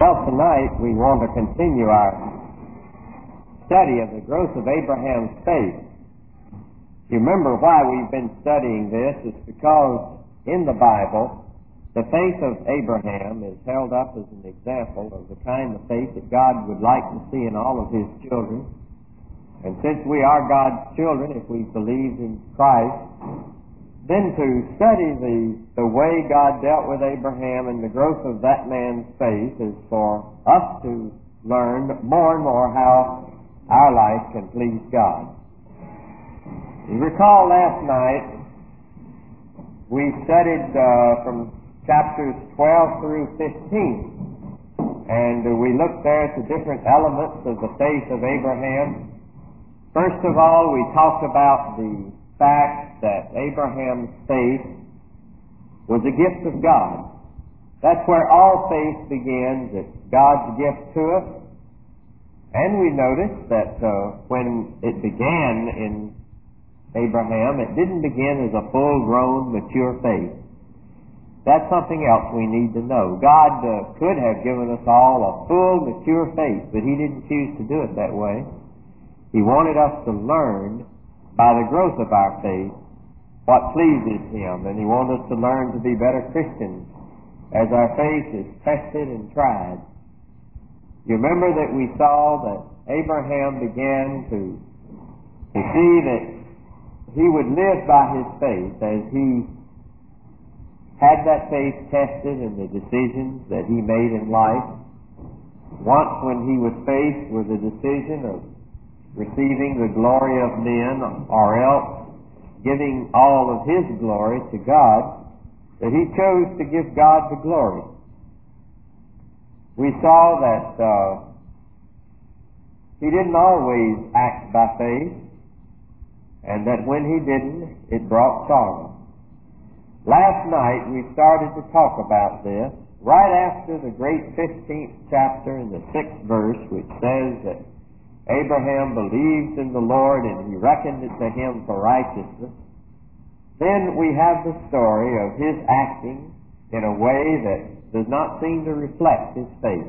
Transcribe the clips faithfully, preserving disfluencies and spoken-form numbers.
Well, tonight we want to continue our study of the growth of Abraham's faith. You remember why we've been studying this? It's because in the Bible, the faith of Abraham is held up as an example of the kind of faith that God would like to see in all of His children. And since we are God's children, if we believe in Christ, then to study the, the way God dealt with Abraham and the growth of that man's faith is for us to learn more and more how our life can please God. You recall last night we studied uh, from chapters twelve through fifteen, and uh, we looked there at the different elements of the faith of Abraham. First of all, we talked about the fact that Abraham's faith was a gift of God. That's where all faith begins. It's God's gift to us. And we noticed that uh, when it began in Abraham, it didn't begin as a full-grown, mature faith. That's something else we need to know. God uh, could have given us all a full, mature faith, but He didn't choose to do it that way. He wanted us to learn by the growth of our faith what pleases Him, and He wanted us to learn to be better Christians as our faith is tested and tried. You remember that we saw that Abraham began to, to see that he would live by his faith as he had that faith tested in the decisions that he made in life. Once when he was faced with the decision of receiving the glory of men or else giving all of his glory to God, that he chose to give God the glory. We saw that uh, he didn't always act by faith, and that when he didn't, it brought sorrow. Last night we started to talk about this right after the great fifteenth chapter in the sixth verse, which says that Abraham believed in the Lord and He reckoned it to him for righteousness. Then we have the story of his acting in a way that does not seem to reflect his faith.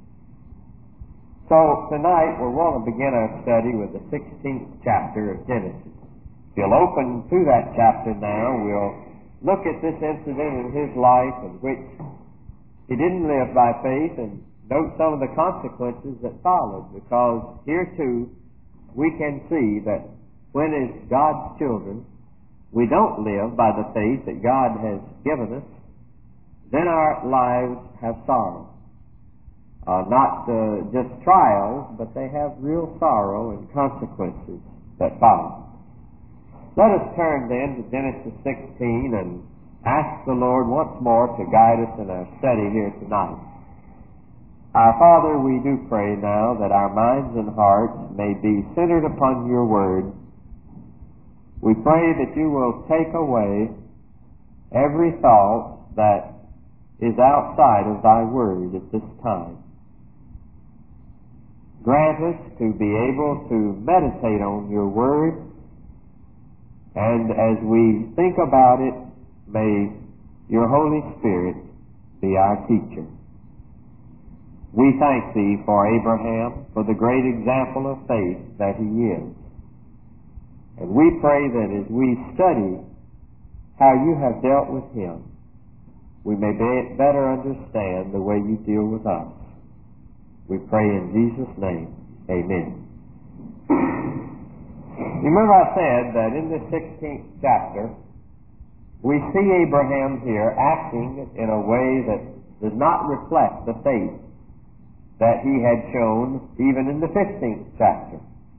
So tonight we want to begin our study with the sixteenth chapter of Genesis. If you'll open to that chapter now, we'll look at this incident in his life in which he didn't live by faith, and note some of the consequences that followed, because here too we can see that when as God's children we don't live by the faith that God has given us, then our lives have sorrow. Uh, not uh, just trials, but they have real sorrow and consequences that follow. Let us turn then to Genesis sixteen and ask the Lord once more to guide us in our study here tonight. Our Father, we do pray now that our minds and hearts may be centered upon Your Word. We pray that You will take away every thought that is outside of Thy Word at this time. Grant us to be able to meditate on Your Word, and as we think about it, may Your Holy Spirit be our teacher. We thank Thee for Abraham, for the great example of faith that he is. And we pray that as we study how You have dealt with him, we may be better understand the way You deal with us. We pray in Jesus' name. Amen. Remember I said that in the sixteenth chapter, we see Abraham here acting in a way that does not reflect the faith that he had shown even in the fifteenth chapter.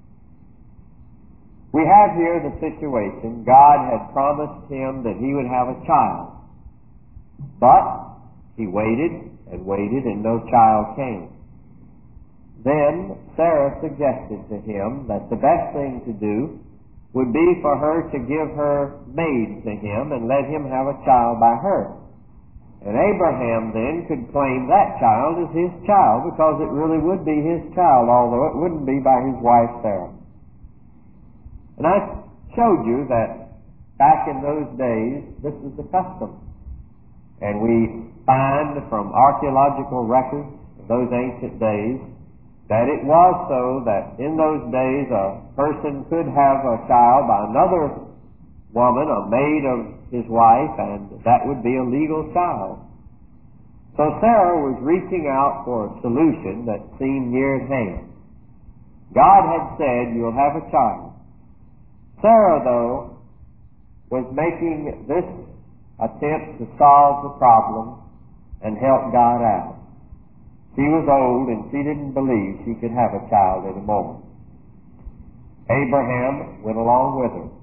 We have here the situation. God had promised him that he would have a child, but he waited and waited and no child came. Then Sarah suggested to him that the best thing to do would be for her to give her maid to him and let him have a child by her. And Abraham then could claim that child as his child, because it really would be his child, although it wouldn't be by his wife Sarah. And I showed you that back in those days, this was the custom. And we find from archaeological records those ancient days, that it was so that in those days a person could have a child by another woman, a maid of his wife, and that would be a legal child. So Sarah was reaching out for a solution that seemed near at hand. God had said, "You'll have a child." Sarah, though, was making this attempt to solve the problem and help God out. She was old and she didn't believe she could have a child anymore. Abraham went along with her.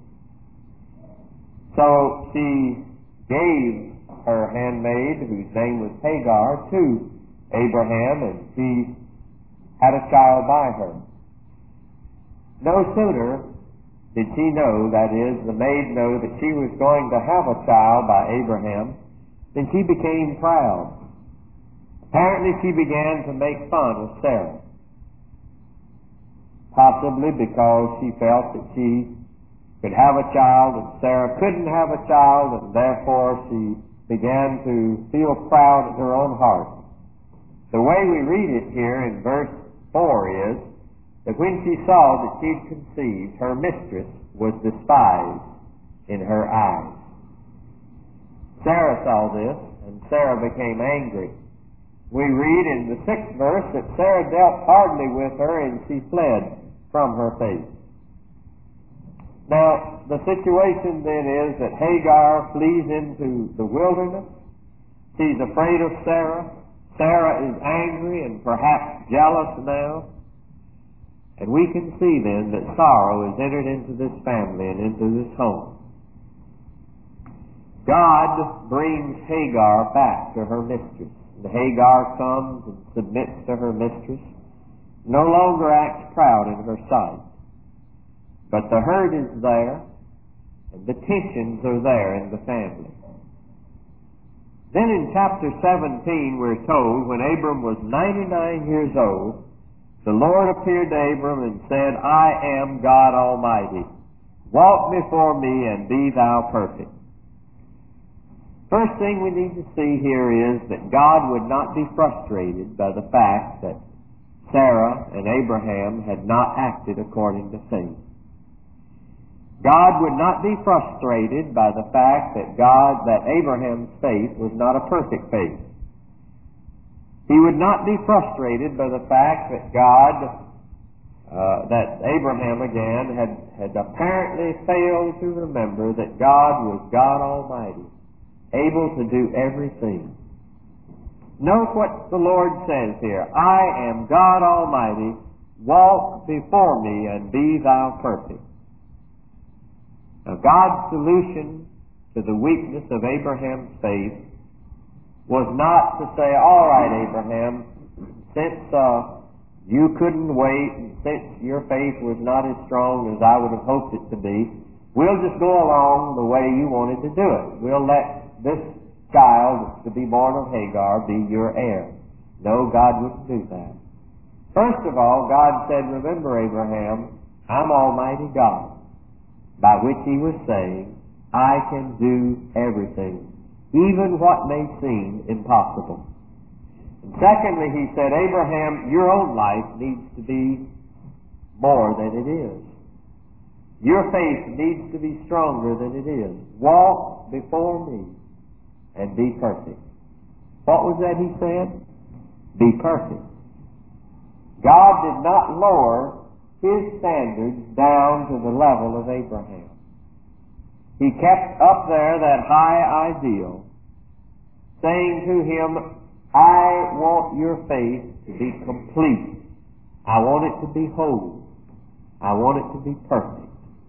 So she gave her handmaid, whose name was Hagar, to Abraham, and she had a child by her. No sooner did she know, that is, the maid know that she was going to have a child by Abraham, than she became proud. Apparently she began to make fun of Sarah, possibly because she felt that she could have a child and Sarah couldn't have a child, and therefore she began to feel proud in her own heart. The way we read it here in verse four is that when she saw that she'd conceived, her mistress was despised in her eyes. Sarah saw this, and Sarah became angry. We read in the sixth verse that Sarah dealt hardly with her, and she fled from her face. Now, the situation then is that Hagar flees into the wilderness. She's afraid of Sarah. Sarah is angry and perhaps jealous now. And we can see then that sorrow has entered into this family and into this home. God brings Hagar back to her mistress. And Hagar comes and submits to her mistress, no longer acts proud in her sight. But the hurt is there, and the tensions are there in the family. Then in chapter seventeen we're told, when Abram was ninety-nine years old, the Lord appeared to Abram and said, "I am God Almighty. Walk before me and be thou perfect." First thing we need to see here is that God would not be frustrated by the fact that Sarah and Abraham had not acted according to faith. God would not be frustrated by the fact that God, that Abraham's faith was not a perfect faith. He would not be frustrated by the fact that God, uh, that Abraham again had, had apparently failed to remember that God was God Almighty, able to do everything. Note what the Lord says here. "I am God Almighty. Walk before me and be thou perfect." Now, God's solution to the weakness of Abraham's faith was not to say, "All right, Abraham, since uh, you couldn't wait, and since your faith was not as strong as I would have hoped it to be, we'll just go along the way you wanted to do it. We'll let this child to be born of Hagar be your heir." No, God wouldn't do that. First of all, God said, "Remember, Abraham, I'm Almighty God," by which he was saying, I can do everything, even what may seem impossible. And secondly, he said, "Abraham, your own life needs to be more than it is. Your faith needs to be stronger than it is. Walk before me and be perfect." What was that he said? Be perfect. God did not lower his standards down to the level of Abraham. He kept up there that high ideal, saying to him, "I want your faith to be complete. I want it to be whole. I want it to be perfect.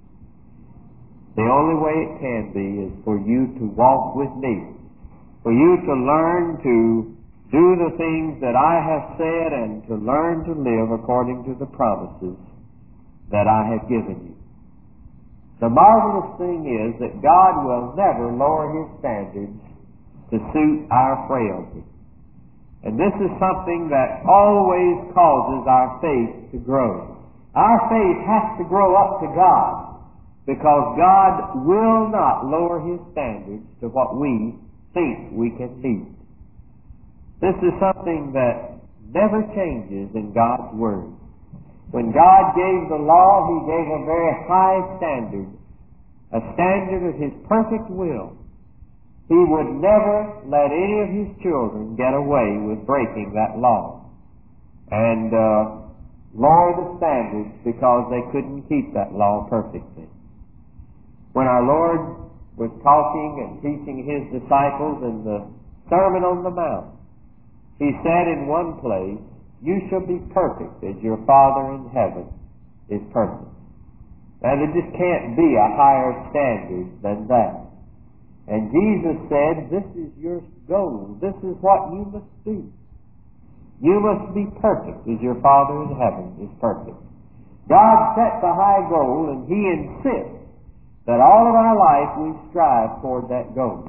The only way it can be is for you to walk with me, for you to learn to do the things that I have said and to learn to live according to the promises that I have given you." The marvelous thing is that God will never lower his standards to suit our frailty. And this is something that always causes our faith to grow. Our faith has to grow up to God, because God will not lower his standards to what we think we can meet. This is something that never changes in God's Word. When God gave the law, He gave a very high standard, a standard of His perfect will. He would never let any of His children get away with breaking that law and uh, lower the standards because they couldn't keep that law perfectly. When our Lord was talking and teaching His disciples in the Sermon on the Mount, He said in one place, "You shall be perfect as your Father in heaven is perfect." Now, there just can't be a higher standard than that. And Jesus said, this is your goal. This is what you must do. You must be perfect as your Father in heaven is perfect. God sets a high goal, and He insists that all of our life we strive toward that goal.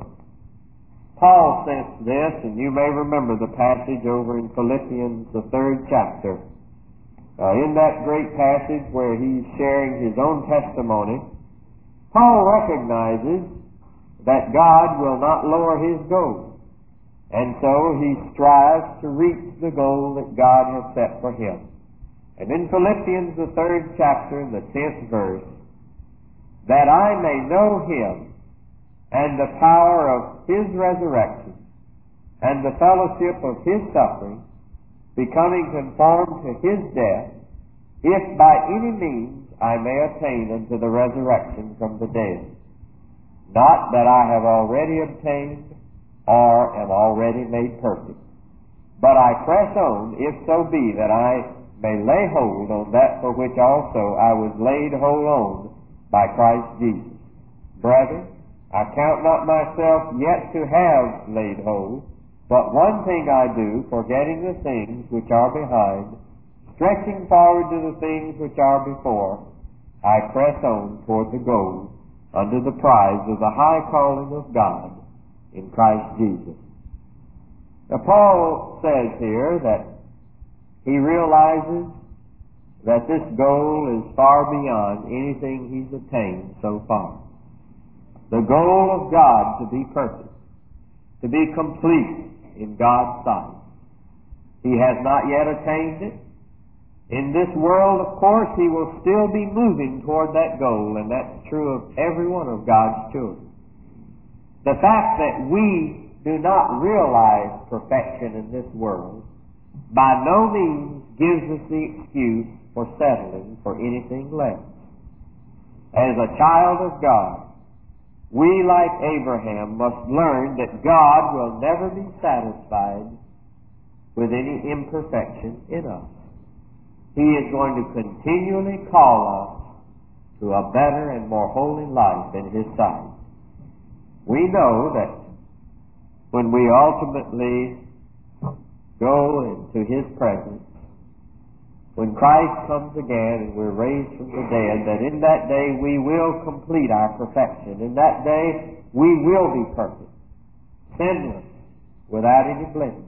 Paul sensed this, and you may remember the passage over in Philippians, the third chapter. Uh, in that great passage where he's sharing his own testimony, Paul recognizes that God will not lower his goal. And so he strives to reach the goal that God has set for him. And in Philippians, the third chapter, in the tenth verse, that I may know Him and the power of His resurrection and the fellowship of His suffering, becoming conformed to His death, if by any means I may attain unto the resurrection from the dead. Not that I have already obtained or am already made perfect, but I press on, if so be that I may lay hold on that for which also I was laid hold on by Christ Jesus. Brethren, I count not myself yet to have laid hold, but one thing I do, forgetting the things which are behind, stretching forward to the things which are before, I press on toward the goal, under the prize of the high calling of God in Christ Jesus. Now, Paul says here that he realizes that this goal is far beyond anything he's attained so far. The goal of God to be perfect, to be complete in God's sight. He has not yet attained it. In this world, of course, he will still be moving toward that goal, and that's true of every one of God's children. The fact that we do not realize perfection in this world by no means gives us the excuse for settling for anything less. As a child of God, we, like Abraham, must learn that God will never be satisfied with any imperfection in us. He is going to continually call us to a better and more holy life in His sight. We know that when we ultimately go into His presence, when Christ comes again and we're raised from the dead, that in that day we will complete our perfection. In that day we will be perfect, sinless, without any blemish.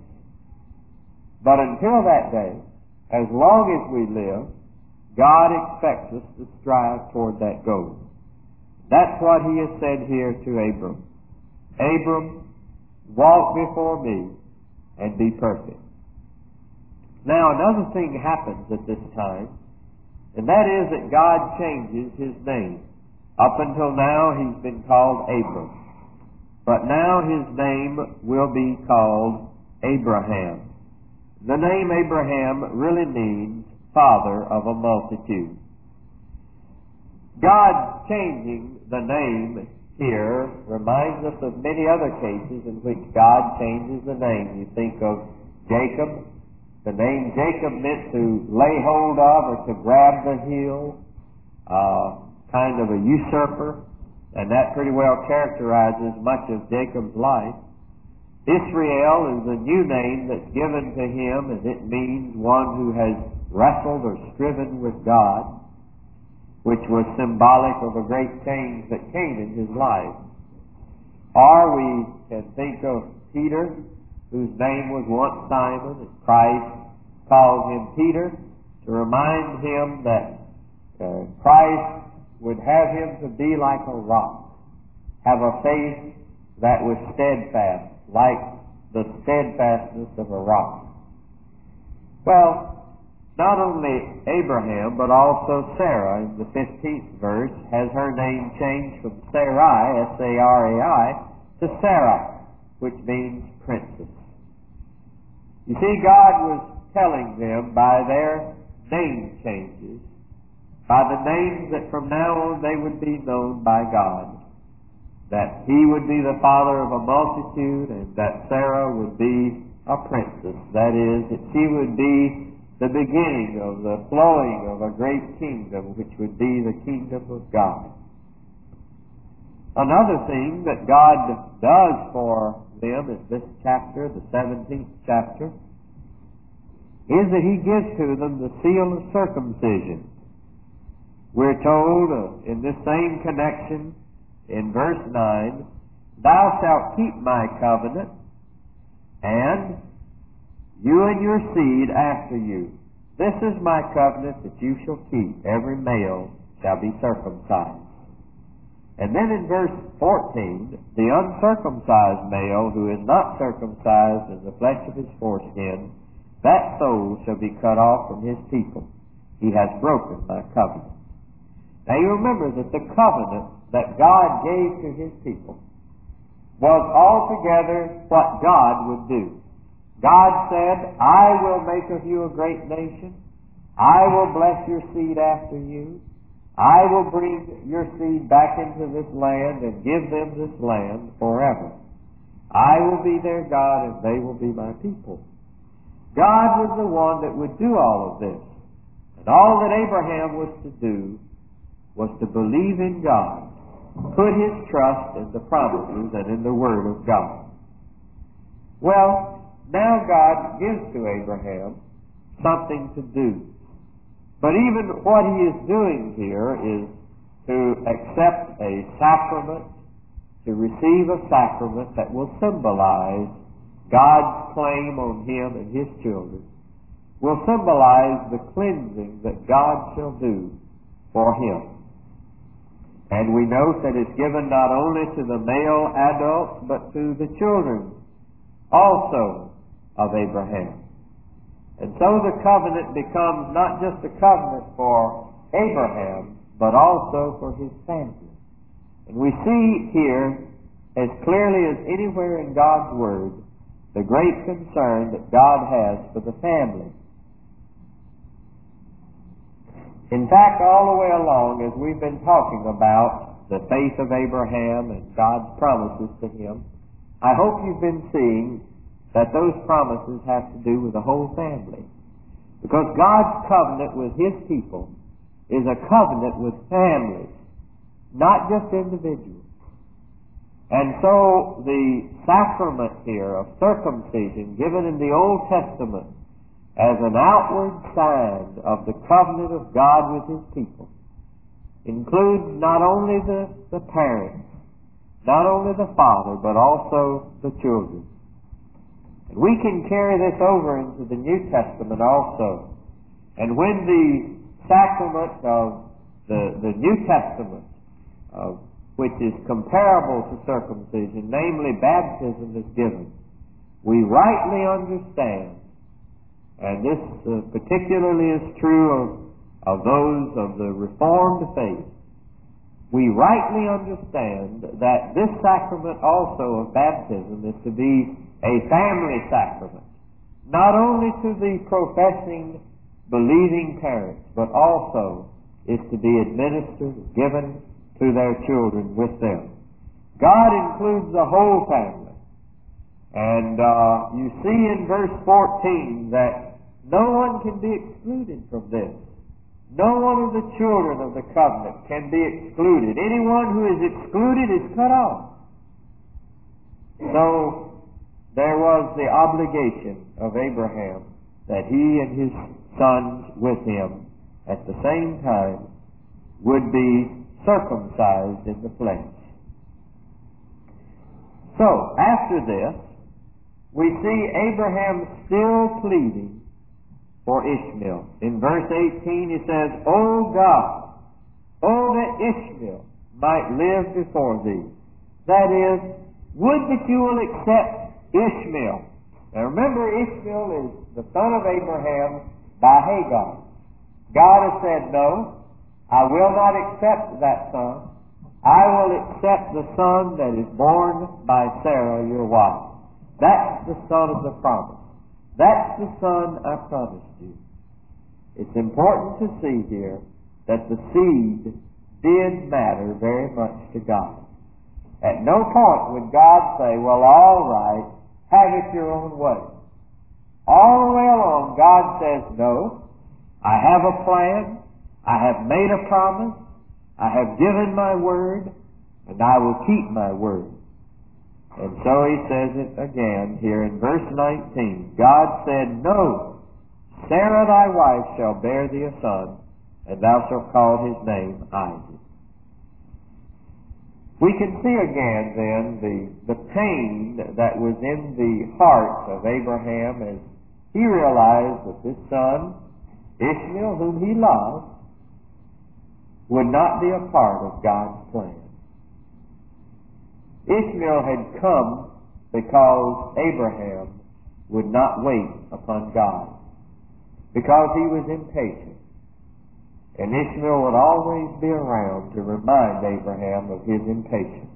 But until that day, as long as we live, God expects us to strive toward that goal. That's what He has said here to Abram. Abram, walk before me and be perfect. Now, another thing happens at this time, and that is that God changes His name. Up until now, He's been called Abram. But now His name will be called Abraham. The name Abraham really means father of a multitude. God changing the name here reminds us of many other cases in which God changes the name. You think of Jacob. The name Jacob meant to lay hold of or to grab the heel, uh, kind of a usurper, and that pretty well characterizes much of Jacob's life. Israel is a new name that's given to him, and it means one who has wrestled or striven with God, which was symbolic of a great change that came in his life. Or we can think of Peter, whose name was once Simon, and Christ called him Peter to remind him that uh, Christ would have him to be like a rock, have a faith that was steadfast, like the steadfastness of a rock. Well, not only Abraham, but also Sarah in the fifteenth verse has her name changed from Sarai, S A R A I, to Sarah, which means princess. You see, God was telling them by their name changes, by the names that from now on they would be known by God, that He would be the father of a multitude and that Sarah would be a princess. That is, that she would be the beginning of the flowing of a great kingdom, which would be the kingdom of God. Another thing that God does for them in this chapter, the seventeenth chapter, is that He gives to them the seal of circumcision. We're told uh, in this same connection in verse nine, "Thou shalt keep my covenant, and you and your seed after you. This is my covenant that you shall keep. Every male shall be circumcised." And then in verse fourteen, "The uncircumcised male who is not circumcised in the flesh of his foreskin, that soul shall be cut off from his people. He has broken my covenant." Now you remember that the covenant that God gave to His people was altogether what God would do. God said, "I will make of you a great nation. I will bless your seed after you. I will bring your seed back into this land and give them this land forever. I will be their God and they will be my people." God was the one that would do all of this. And all that Abraham was to do was to believe in God, put his trust in the promises and in the Word of God. Well, now God gives to Abraham something to do. But even what he is doing here is to accept a sacrament, to receive a sacrament that will symbolize God's claim on him and his children, will symbolize the cleansing that God shall do for him. And we note that it's given not only to the male adults, but to the children also of Abraham. And so the covenant becomes not just a covenant for Abraham, but also for his family. And we see here, as clearly as anywhere in God's Word, the great concern that God has for the family. In fact, all the way along, as we've been talking about the faith of Abraham and God's promises to him, I hope you've been seeing that those promises have to do with the whole family. Because God's covenant with His people is a covenant with families, not just individuals. And so the sacrament here of circumcision given in the Old Testament as an outward sign of the covenant of God with His people includes not only the, the parents, not only the father, but also the children. And we can carry this over into the New Testament also. And when the sacrament of the, the New Testament, uh, which is comparable to circumcision, namely baptism, is given, we rightly understand, and this uh, particularly is true of, of those of the Reformed faith, we rightly understand that this sacrament also of baptism is to be a family sacrament, not only to the professing, believing parents, but also is to be administered, given to their children with them. God includes the whole family. And uh, you see in verse fourteen that no one can be excluded from this. No one of the children of the covenant can be excluded. Anyone who is excluded is cut off. So there was the obligation of Abraham that he and his sons with him at the same time would be circumcised in the flesh. So, after this, we see Abraham still pleading for Ishmael. In verse eighteen he says, "O God, oh that Ishmael might live before thee." That is, would that you will accept Ishmael. Now remember, Ishmael is the son of Abraham, by Hagar. God has said, no, I will not accept that son. I will accept the son that is born by Sarah, your wife. That's the son of the promise. That's the son I promised you. It's important to see here that the seed did matter very much to God. At no point would God say, well, all right, have it your own way. All the way along, God says, no, I have a plan, I have made a promise, I have given my word, and I will keep my word. And so he says it again here in verse nineteen. God said, no, Sarah thy wife shall bear thee a son, and thou shalt call his name Isaac. We can see again then the, the pain that was in the heart of Abraham as he realized that this son, Ishmael, whom he loved, would not be a part of God's plan. Ishmael had come because Abraham would not wait upon God, because he was impatient. And Ishmael would always be around to remind Abraham of his impatience.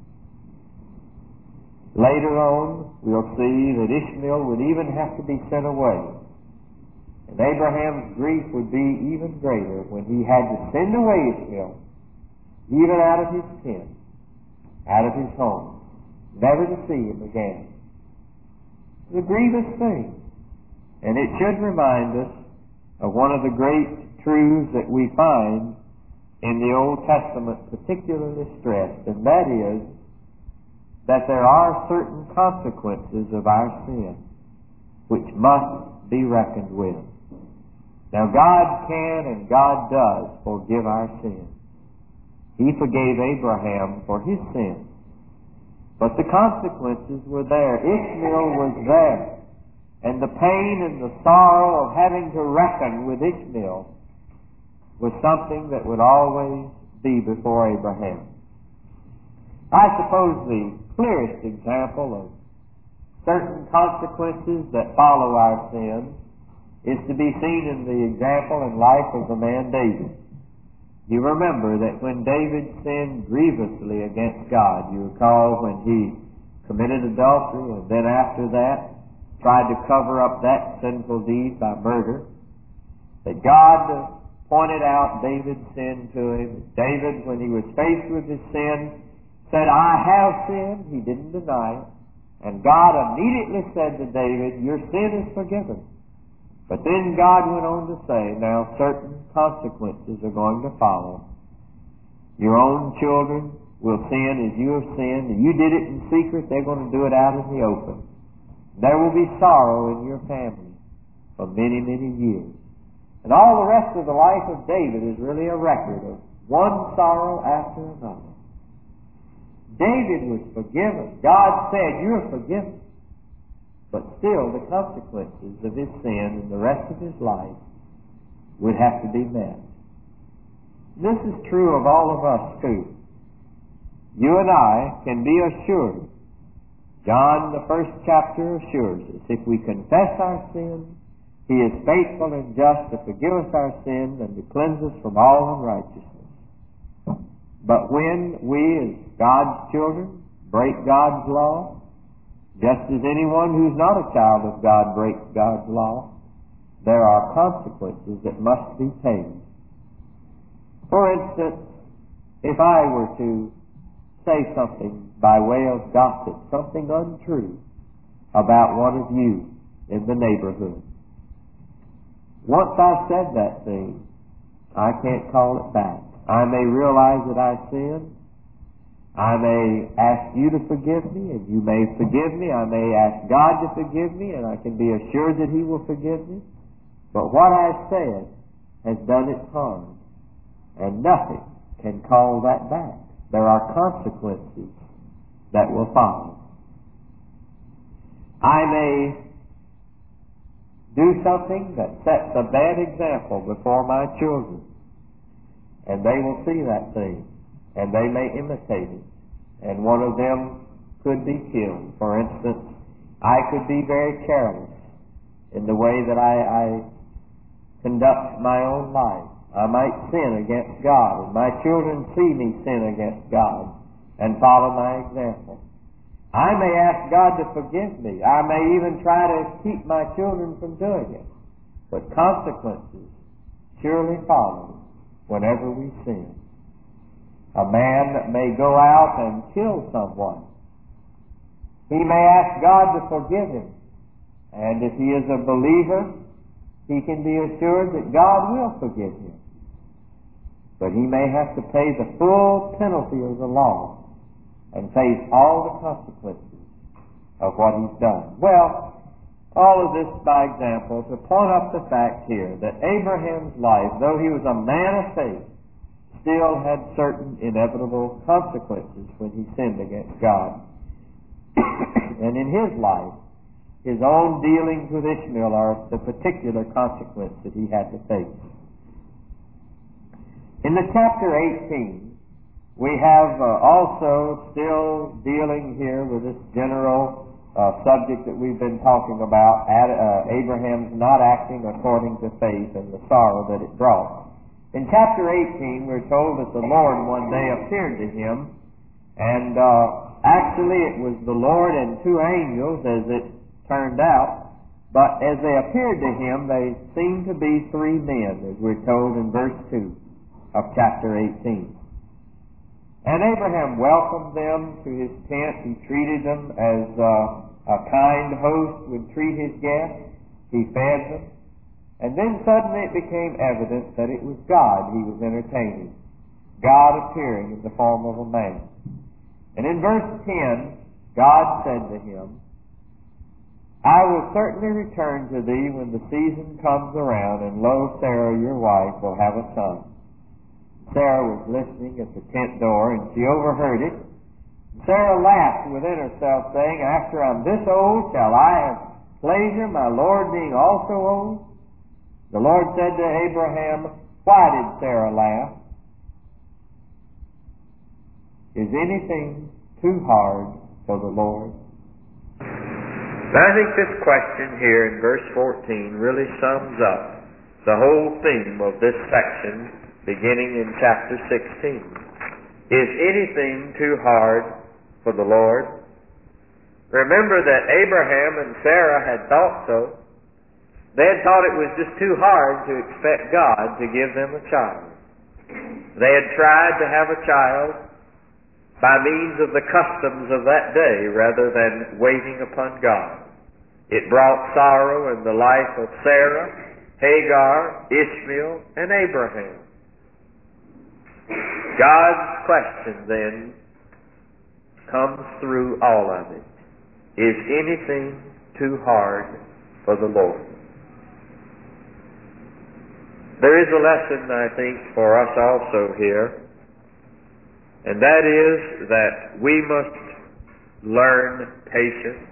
Later on, we'll see that Ishmael would even have to be sent away. And Abraham's grief would be even greater when he had to send away Ishmael, even out of his tent, out of his home, never to see him again. It's a grievous thing. And it should remind us of one of the great truths that we find in the Old Testament particularly stressed, and that is that there are certain consequences of our sin which must be reckoned with. Now, God can and God does forgive our sins. He forgave Abraham for his sins, but the consequences were there. Ishmael was there, and the pain and the sorrow of having to reckon with Ishmael was something that would always be before Abraham. I suppose the clearest example of certain consequences that follow our sins is to be seen in the example and life of the man David. You remember that when David sinned grievously against God, you recall when he committed adultery and then after that tried to cover up that sinful deed by murder, that God pointed out David's sin to him. David, when he was faced with his sin, said, I have sinned. He didn't deny it. And God immediately said to David, your sin is forgiven. But then God went on to say, now certain consequences are going to follow. Your own children will sin as you have sinned. You did it in secret, they're going to do it out in the open. There will be sorrow in your family for many, many years. And all the rest of the life of David is really a record of one sorrow after another. David was forgiven. God said, you're forgiven. But still, the consequences of his sin and the rest of his life would have to be met. This is true of all of us, too. You and I can be assured. John, the first chapter, assures us, if we confess our sins, he is faithful and just to forgive us our sins and to cleanse us from all unrighteousness. But when we, as God's children, break God's law, just as anyone who's not a child of God breaks God's law, there are consequences that must be paid. For instance, if I were to say something by way of gossip, something untrue about one of you in the neighborhood, once I've said that thing, I can't call it back. I may realize that I sinned. I may ask you to forgive me, and you may forgive me. I may ask God to forgive me, and I can be assured that he will forgive me. But what I've said has done its harm, and nothing can call that back. There are consequences that will follow. I may do something that sets a bad example before my children, and they will see that thing, and they may imitate it, and one of them could be killed. For instance, I could be very careless in the way that I, I conduct my own life. I might sin against God, and my children see me sin against God and follow my example. I may ask God to forgive me. I may even try to keep my children from doing it. But consequences surely follow whenever we sin. A man may go out and kill someone. He may ask God to forgive him. And if he is a believer, he can be assured that God will forgive him. But he may have to pay the full penalty of the law and face all the consequences of what he's done. Well, all of this by example to point up the fact here that Abraham's life, though he was a man of faith, still had certain inevitable consequences when he sinned against God. And in his life, his own dealings with Ishmael are the particular consequence that he had to face. In the chapter eighteen, we have uh, also still dealing here with this general uh, subject that we've been talking about, Ad, uh, Abraham's not acting according to faith and the sorrow that it brought. In chapter eighteen, we're told that the Lord one day appeared to him, and uh, actually it was the Lord and two angels, as it turned out, but as they appeared to him, they seemed to be three men, as we're told in verse two of chapter eighteen. And Abraham welcomed them to his tent. He treated them as uh, a kind host would treat his guests. He fed them. And then suddenly it became evident that it was God he was entertaining, God appearing in the form of a man. And in verse ten, God said to him, I will certainly return to thee when the season comes around, and lo, Sarah your wife will have a son. Sarah was listening at the tent door, and she overheard it. Sarah laughed within herself, saying, After I'm this old, shall I have pleasure, my Lord being also old? The Lord said to Abraham, Why did Sarah laugh? Is anything too hard for the Lord? Now, I think this question here in verse fourteen really sums up the whole theme of this section beginning in chapter sixteen. Is anything too hard for the Lord? Remember that Abraham and Sarah had thought so. They had thought it was just too hard to expect God to give them a child. They had tried to have a child by means of the customs of that day rather than waiting upon God. It brought sorrow in the life of Sarah, Hagar, Ishmael, and Abraham. God's question then comes through all of it. Is anything too hard for the Lord? There is a lesson, I think, for us also here, and that is that we must learn patience.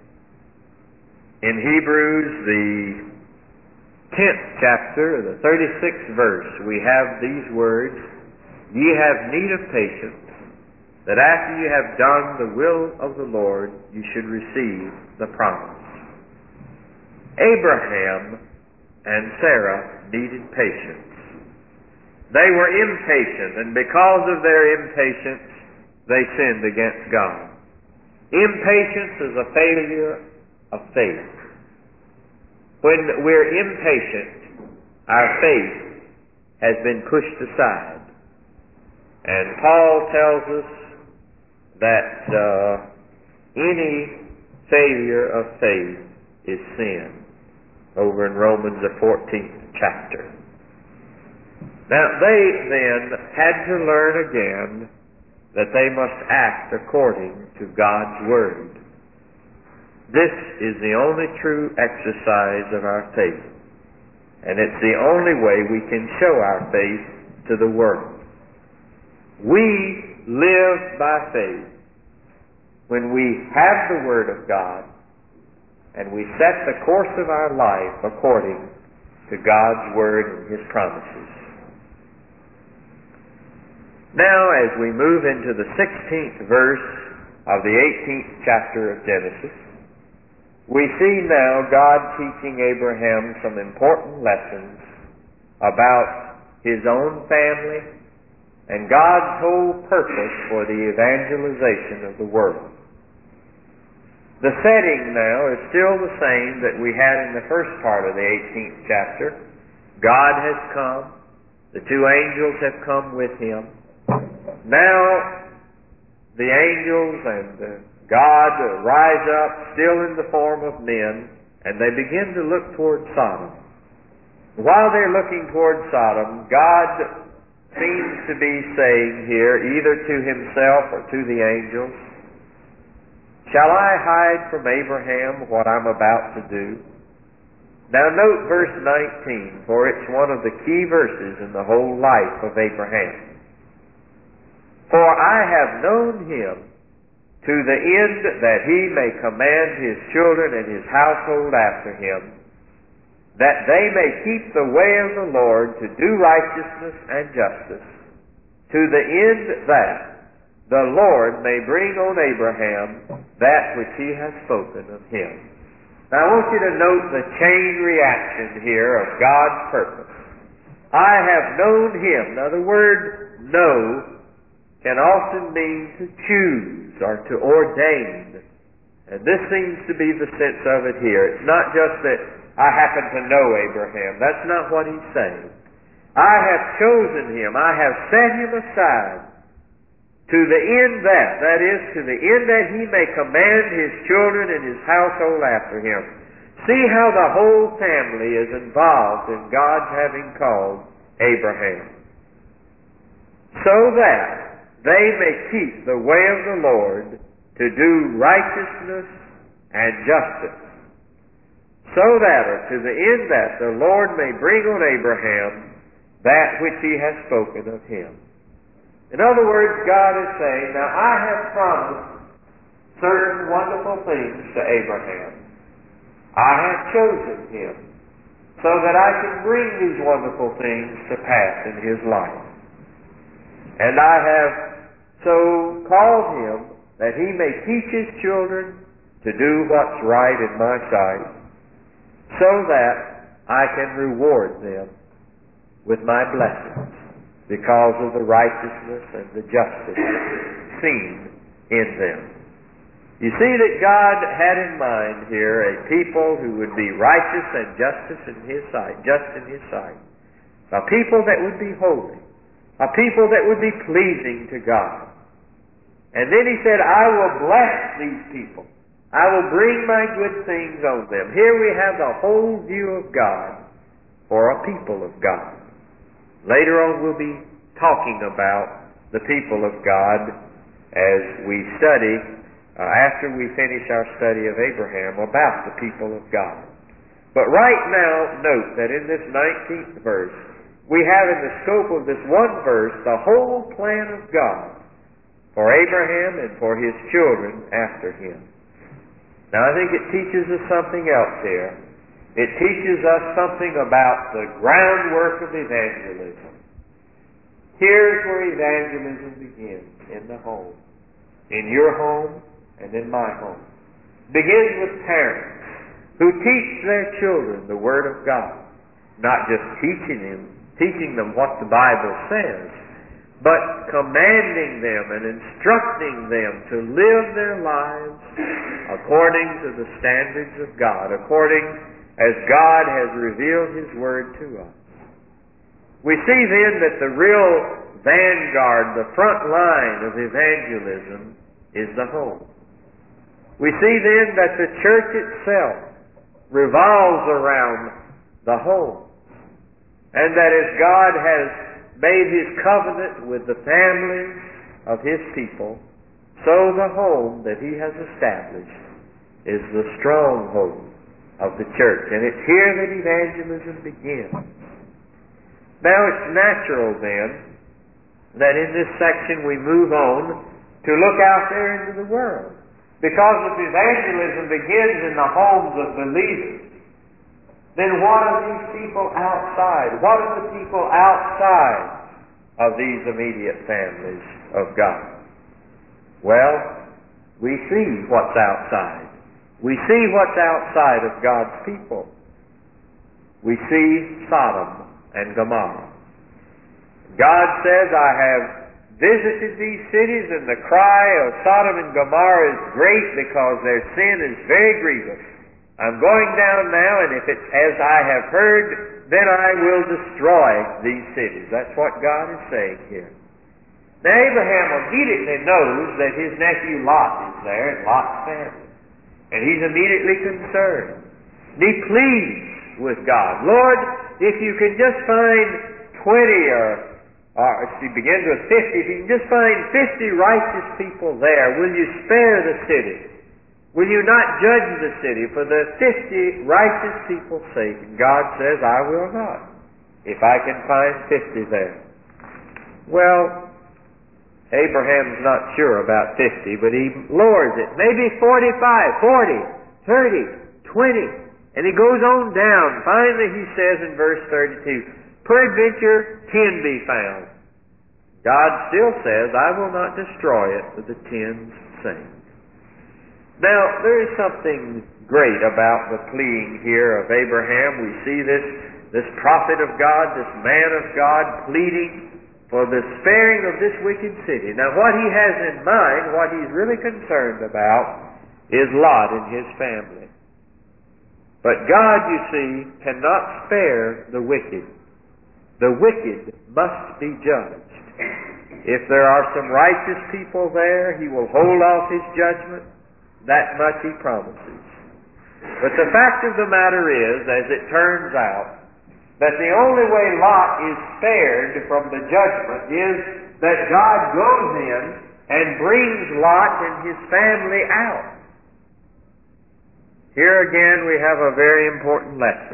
In Hebrews, the tenth chapter, the thirty-sixth verse, we have these words, Ye have need of patience, that after you have done the will of the Lord, you should receive the promise. Abraham and Sarah needed patience. They were impatient, and because of their impatience, they sinned against God. Impatience is a failure of faith. When we're impatient, our faith has been pushed aside. And Paul tells us that uh, any failure of faith is sin, over in Romans the fourteenth chapter. Now they then had to learn again that they must act according to God's Word. This is the only true exercise of our faith, and it's the only way we can show our faith to the world. We live by faith when we have the Word of God and we set the course of our life according to God's Word and His promises. Now, as we move into the sixteenth verse of the eighteenth chapter of Genesis, we see now God teaching Abraham some important lessons about his own family and God's whole purpose for the evangelization of the world. The setting now is still the same that we had in the first part of the eighteenth chapter. God has come. The two angels have come with him. Now the angels and uh, God uh, rise up still in the form of men, and they begin to look toward Sodom. While they're looking toward Sodom, God seems to be saying here, either to himself or to the angels, "Shall I hide from Abraham what I'm about to do?" Now note verse nineteen, for it's one of the key verses in the whole life of Abraham. "For I have known him to the end that he may command his children and his household after him, that they may keep the way of the Lord to do righteousness and justice, to the end that the Lord may bring on Abraham that which he has spoken of him." Now I want you to note the chain reaction here of God's purpose. I have known him. Now the word know can often mean to choose or to ordain. And this seems to be the sense of it here. It's not just that I happen to know Abraham. That's not what he's saying. I have chosen him. I have set him aside to the end that, that is, to the end that he may command his children and his household after him. See how the whole family is involved in God's having called Abraham. So that they may keep the way of the Lord to do righteousness and justice. So that, or to the end that, the Lord may bring on Abraham that which he has spoken of him. In other words, God is saying, now I have promised certain wonderful things to Abraham. I have chosen him so that I can bring these wonderful things to pass in his life. And I have so called him that he may teach his children to do what's right in my sight, so that I can reward them with my blessings because of the righteousness and the justice seen in them. You see that God had in mind here a people who would be righteous and justice in his sight, just in his sight. A people that would be holy. A people that would be pleasing to God. And then he said, I will bless these people. I will bring my good things on them. Here we have the whole view of God for a people of God. Later on we'll be talking about the people of God as we study, uh, after we finish our study of Abraham, about the people of God. But right now, note that in this nineteenth verse, we have in the scope of this one verse the whole plan of God for Abraham and for his children after him. Now I think it teaches us something else here. It teaches us something about the groundwork of evangelism. Here's where evangelism begins, in the home. In your home and in my home. It begins with parents who teach their children the Word of God. Not just teaching them, teaching them what the Bible says, but commanding them and instructing them to live their lives according to the standards of God, according as God has revealed His Word to us. We see then that the real vanguard, the front line of evangelism is the home. We see then that the church itself revolves around the home, and that as God has made His covenant with the families of His people, so the home that He has established is the stronghold of the church. And it's here that evangelism begins. Now it's natural then that in this section we move on to look out there into the world. Because if evangelism begins in the homes of believers, then what are these people outside? What are the people outside of these immediate families of God? Well, we see what's outside. we see what's outside of God's people. We see Sodom and Gomorrah. God says, I have visited these cities, and the cry of Sodom and Gomorrah is great because their sin is very grievous. I'm going down now, and if it's as I have heard, then I will destroy these cities. That's what God is saying here. Now Abraham immediately knows that his nephew Lot is there, and Lot's family. And he's immediately concerned. And he pleads with God, Lord, if you can just find twenty or, or if you begin with fifty, if you can just find fifty righteous people there, will you spare the city? Will you not judge the city for the fifty righteous people's sake? And God says, I will not, if I can find fifty there. Well, Abraham's not sure about fifty, but he lowers it. Maybe forty-five, forty, thirty, twenty. And he goes on down. Finally he says in verse thirty-two, peradventure ten be found. God still says, I will not destroy it for the ten's sake. Now, there is something great about the pleading here of Abraham. We see this, this prophet of God, this man of God pleading for the sparing of this wicked city. Now, what he has in mind, what he's really concerned about, is Lot and his family. But God, you see, cannot spare the wicked. The wicked must be judged. If there are some righteous people there, he will hold off his judgment. That much he promises. But the fact of the matter is, as it turns out, that the only way Lot is spared from the judgment is that God goes in and brings Lot and his family out. Here again we have a very important lesson.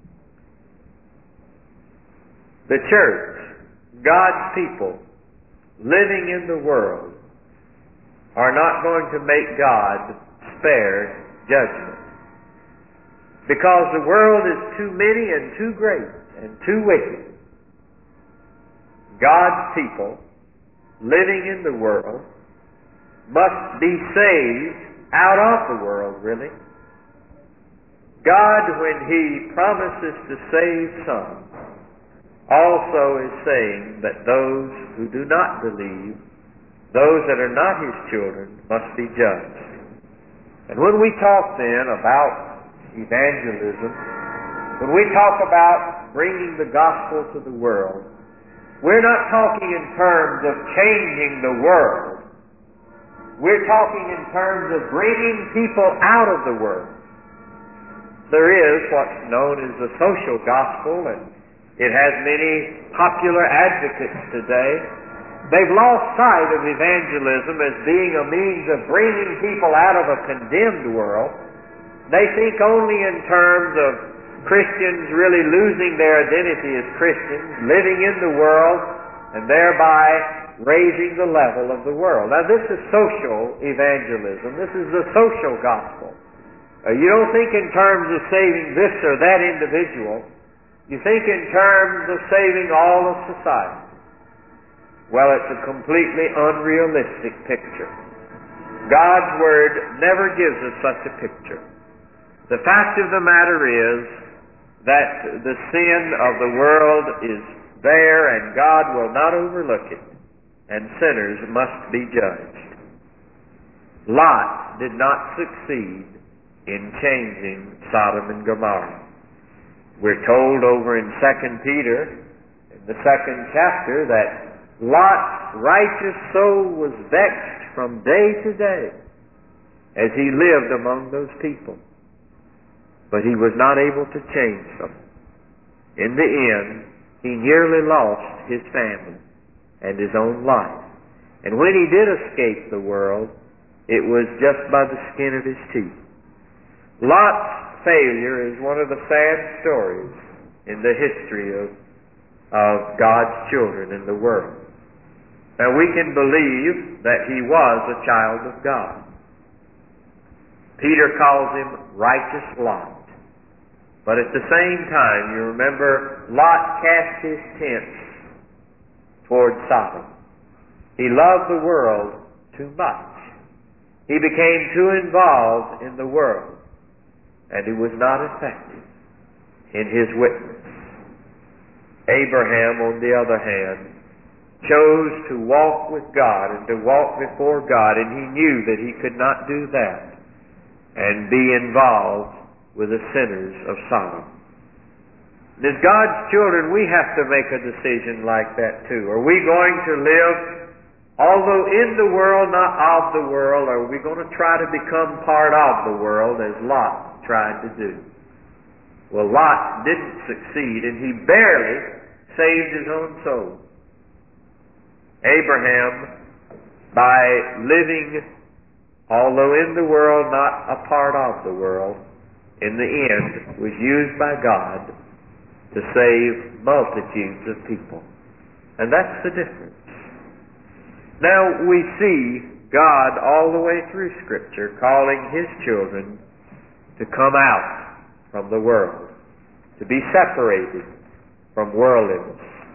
The church, God's people, living in the world, are not going to make God spare judgment. Because the world is too many and too great and too wicked. God's people, living in the world, must be saved out of the world, really. God, when He promises to save some, also is saying that those who do not believe, those that are not His children, must be judged. And when we talk then about evangelism, when we talk about bringing the gospel to the world, we're not talking in terms of changing the world. We're talking in terms of bringing people out of the world. There is what's known as the social gospel, and it has many popular advocates today. They've lost sight of evangelism as being a means of bringing people out of a condemned world. They think only in terms of Christians really losing their identity as Christians, living in the world, and thereby raising the level of the world. Now this is social evangelism. This is the social gospel. Uh, you don't think in terms of saving this or that individual. You think in terms of saving all of society. Well, it's a completely unrealistic picture. God's Word never gives us such a picture. The fact of the matter is that the sin of the world is there and God will not overlook it, and sinners must be judged. Lot did not succeed in changing Sodom and Gomorrah. We're told over in Second Peter, in the second chapter, that Lot's righteous soul was vexed from day to day as he lived among those people. But he was not able to change them. In the end, he nearly lost his family and his own life. And when he did escape the world, it was just by the skin of his teeth. Lot's failure is one of the sad stories in the history of, of God's children in the world. Now we can believe that he was a child of God. Peter calls him righteous Lot. But at the same time, you remember, Lot cast his tents toward Sodom. He loved the world too much. He became too involved in the world. and he was not effective in his witness. Abraham, on the other hand, chose to walk with God and to walk before God, and he knew that he could not do that and be involved with the sinners of Sodom. And as God's children, we have to make a decision like that too. Are we going to live, although in the world, not of the world, or are we going to try to become part of the world as Lot tried to do? Well, Lot didn't succeed, and he barely saved his own soul. Abraham, by living, although in the world, not a part of the world, in the end was used by God to save multitudes of people. And that's the difference. Now we see God all the way through Scripture calling His children to come out from the world, to be separated from worldliness.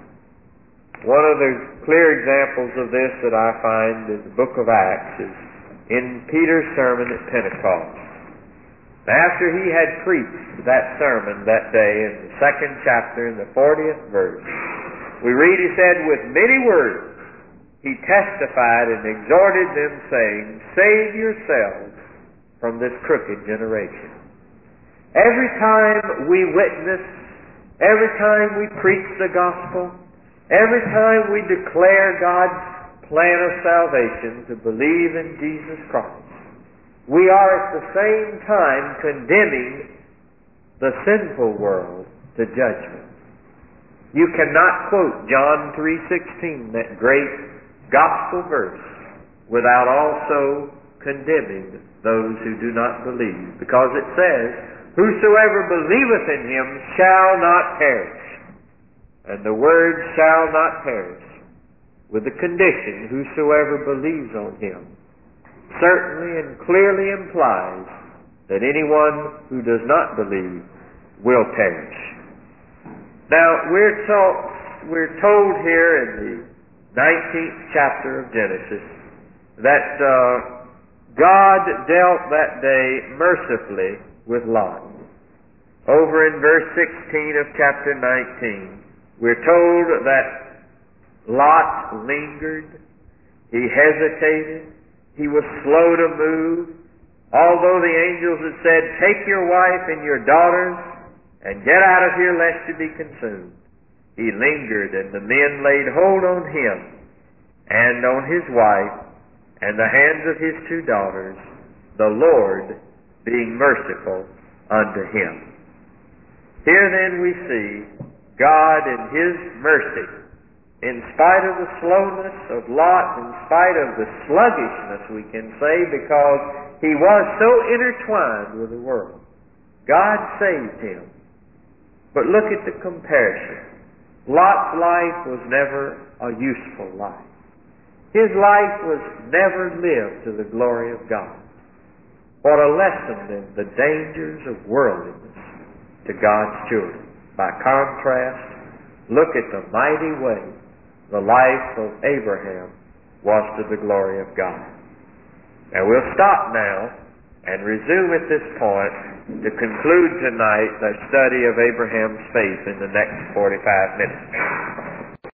One of the clear examples of this that I find in the book of Acts is in Peter's sermon at Pentecost. After he had preached that sermon that day in the second chapter in the fortieth verse, we read, he said, with many words he testified and exhorted them, saying, save yourselves from this crooked generation. Every time we witness, every time we preach the gospel, every time we declare God's plan of salvation to believe in Jesus Christ, we are at the same time condemning the sinful world to judgment. You cannot quote John three sixteen, that great gospel verse, without also condemning those who do not believe, because it says, whosoever believeth in him shall not perish. And the word shall not perish, with the condition, whosoever believes on him, certainly and clearly implies that anyone who does not believe will perish. Now, we're told, we're told here in the nineteenth chapter of Genesis that uh, God dealt that day mercifully with Lot. Over in verse sixteen of chapter nineteen, we're told that Lot lingered, he hesitated, he was slow to move. Although the angels had said, take your wife and your daughters and get out of here lest you be consumed, he lingered, and the men laid hold on him and on his wife and the hands of his two daughters, the Lord being merciful unto him. Here then we see God in His mercy, in spite of the slowness of Lot, in spite of the sluggishness, we can say, because he was so intertwined with the world. God saved him. But look at the comparison. Lot's life was never a useful life. His life was never lived to the glory of God. What a lesson in the dangers of worldliness to God's children. By contrast, look at the mighty way the life of Abraham was to the glory of God. Now we'll stop now and resume at this point to conclude tonight the study of Abraham's faith in the next forty-five minutes.